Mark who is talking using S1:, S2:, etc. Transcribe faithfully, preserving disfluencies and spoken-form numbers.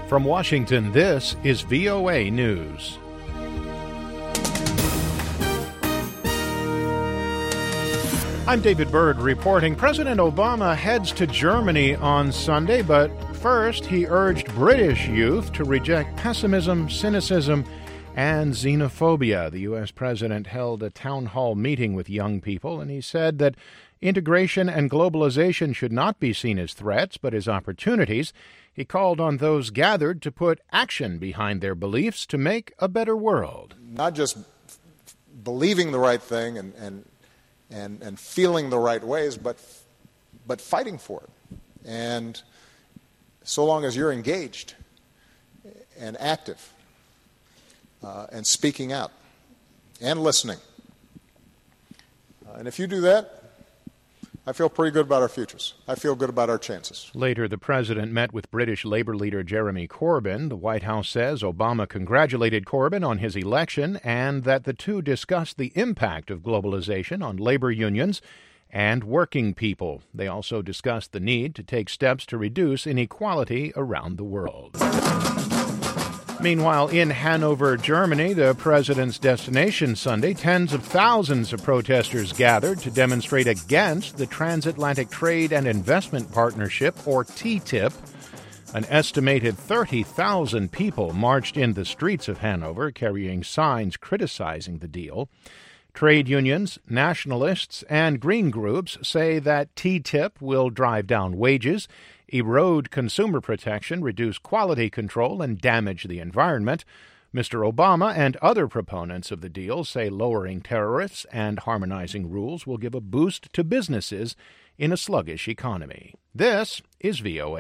S1: From Washington, this is V O A News. I'm David Byrd reporting. President Obama heads to Germany on Sunday, but first he urged British youth to reject pessimism, cynicism, and xenophobia. The U S president held a town hall meeting with young people, and he said that integration and globalization should not be seen as threats, but as opportunities. He called on those gathered to put action behind their beliefs to make a better world.
S2: Not just believing the right thing and, and, and, and feeling the right ways, but, but fighting for it. And so long as you're engaged and active uh, and speaking out and listening, uh, and if you do that, I feel pretty good about our futures. I feel good about our chances.
S1: Later, the president met with British Labour leader Jeremy Corbyn. The White House says Obama congratulated Corbyn on his election and that the two discussed the impact of globalization on labor unions and working people. They also discussed the need to take steps to reduce inequality around the world. Meanwhile, in Hanover, Germany, the president's destination Sunday, tens of thousands of protesters gathered to demonstrate against the Transatlantic Trade and Investment Partnership, or T T I P. An estimated thirty thousand people marched in the streets of Hanover, carrying signs criticizing the deal. Trade unions, nationalists, and green groups say that T T I P will drive down wages, erode consumer protection, reduce quality control, and damage the environment. Mister Obama and other proponents of the deal say lowering tariffs and harmonizing rules will give a boost to businesses in a sluggish economy. This is V O A.